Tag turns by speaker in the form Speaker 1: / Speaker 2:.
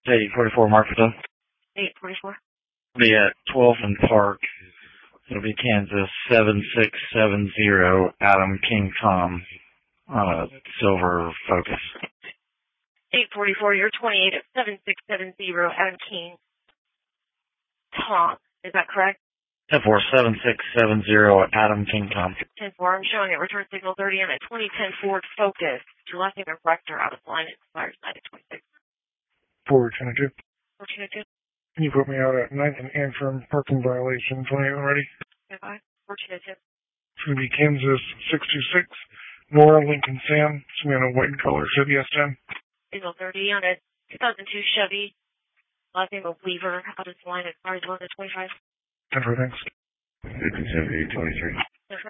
Speaker 1: 844 Marketa.
Speaker 2: 844.
Speaker 1: Be at 12th and Park. It'll be Kansas 7670 Adam King Tom. Silver Focus.
Speaker 2: 844, you're 28 at 7670 Adam King Tom. Is that correct?
Speaker 1: 10-4, 7670 Adam King Tom.
Speaker 2: 10-4, I'm showing it. Return signal 30. I'm at 2010 Ford Focus. Your last name is Rector out of line. It expires 9 at 26.
Speaker 3: Forward 22.
Speaker 2: 422.
Speaker 3: Can you put me out at 9th and Antrim parking violation 28 already?
Speaker 2: Goodbye. 422.
Speaker 3: It's going to be Kansas 626. Nora Lincoln Sam. It's going to be in a white and color Chevy S10.
Speaker 2: Signal 30 on a 2002 Chevy. Last name of Weaver out of line. It expires 1 at 25.
Speaker 3: 10 for thanks.
Speaker 1: 57, 823.